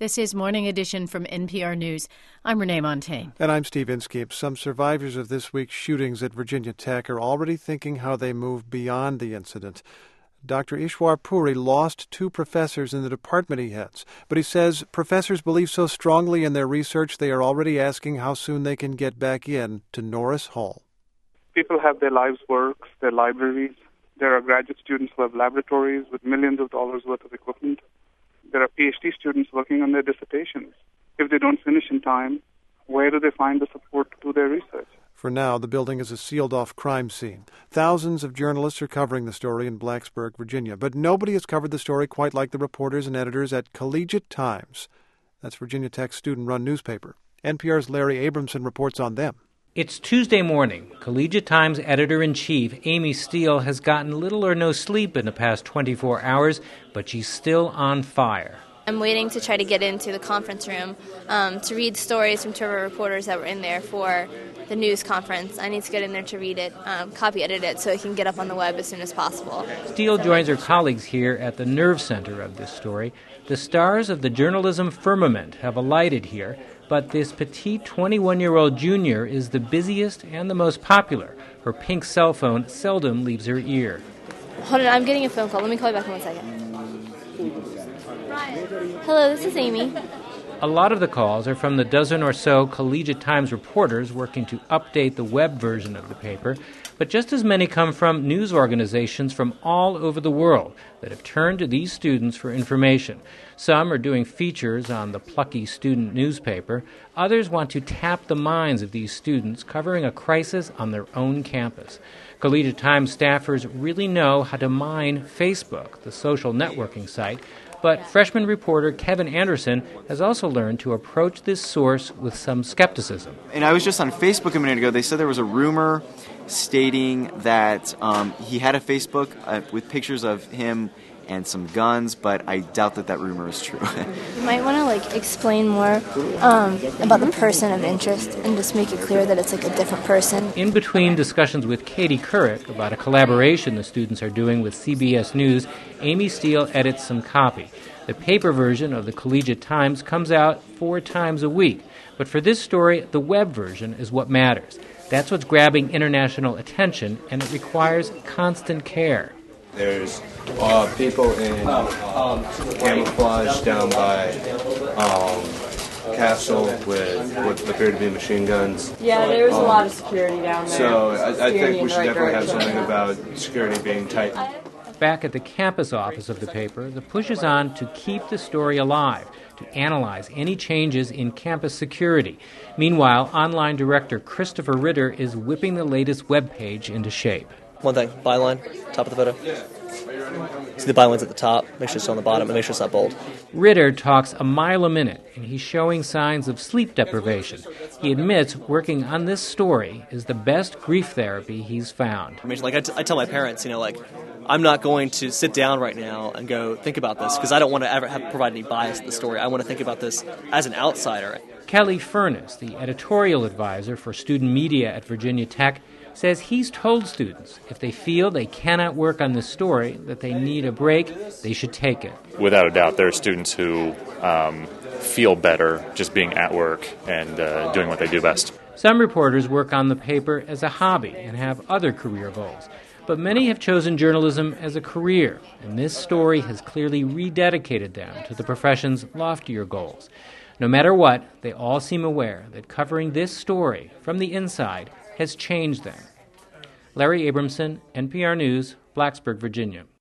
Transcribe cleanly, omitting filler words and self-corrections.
This is Morning Edition from NPR News. I'm Renee Montagne. And I'm Steve Inskeep. Some survivors of this week's shootings at Virginia Tech are already thinking how they move beyond the incident. Dr. Ishwar Puri lost 2 professors in the department he heads, but he says professors believe so strongly in their research they are already asking how soon they can get back in to Norris Hall. People have their lives' works, their libraries. There are graduate students who have laboratories with millions of dollars worth of equipment. There are PhD students working on their dissertations. If they don't finish in time, where do they find the support to do their research? For now, the building is a sealed-off crime scene. Thousands of journalists are covering the story in Blacksburg, Virginia, but nobody has covered the story quite like the reporters and editors at Collegiate Times. That's Virginia Tech's student-run newspaper. NPR's Larry Abramson reports on them. It's Tuesday morning. Collegiate Times editor-in-chief Amy Steele has gotten little or no sleep in the past 24 hours, but she's still on fire. I'm waiting to try to get into the conference room to read stories from 2 reporters that were in there for the news conference. I need to get in there to read it, copy edit it, so it can get up on the web as soon as possible. Steele joins her colleagues here at the nerve center of this story. The stars of the journalism firmament have alighted here, but this petite 21-year-old junior is the busiest and the most popular. Her pink cell phone seldom leaves her ear. Hold on, I'm getting a phone call. Let me call you back in 1 second. Hello, this is Amy. A lot of the calls are from the dozen or so Collegiate Times reporters working to update the web version of the paper, but just as many come from news organizations from all over the world that have turned to these students for information. Some are doing features on the plucky student newspaper. Others want to tap the minds of these students covering a crisis on their own campus. Collegiate Times staffers really know how to mine Facebook, the social networking site, but freshman reporter Kevin Anderson has also learned to approach this source with some skepticism. And I was just on Facebook a minute ago. They said there was a rumor stating that he had a Facebook with pictures of him and some guns, but I doubt that rumor is true. You might want to explain more about the person of interest and just make it clear that it's a different person. In between discussions with Katie Couric about a collaboration the students are doing with CBS News, Amy Steele edits some copy. The paper version of the Collegiate Times comes out 4 times a week, but for this story, the web version is what matters. That's what's grabbing international attention, and it requires constant care. There's people in camouflage down by Castle with what appear to be machine guns. Yeah, there's a lot of security down there. So I think we should definitely have something about security being tight. Back at the campus office of the paper, the push is on to keep the story alive, to analyze any changes in campus security. Meanwhile, online director Christopher Ritter is whipping the latest web page into shape. One thing, byline, top of the photo. See the byline's at the top, make sure it's on the bottom, and make sure it's not bold. Ritter talks a mile a minute, and he's showing signs of sleep deprivation. He admits working on this story is the best grief therapy he's found. I tell my parents, I'm not going to sit down right now and go think about this, because I don't want to ever provide any bias to the story. I want to think about this as an outsider. Kelly Furness, the editorial advisor for student media at Virginia Tech, says he's told students if they feel they cannot work on this story, that they need a break, they should take it. Without a doubt, there are students who feel better just being at work and doing what they do best. Some reporters work on the paper as a hobby and have other career goals. But many have chosen journalism as a career, and this story has clearly rededicated them to the profession's loftier goals. No matter what, they all seem aware that covering this story from the inside has changed them. Larry Abramson, NPR News, Blacksburg, Virginia.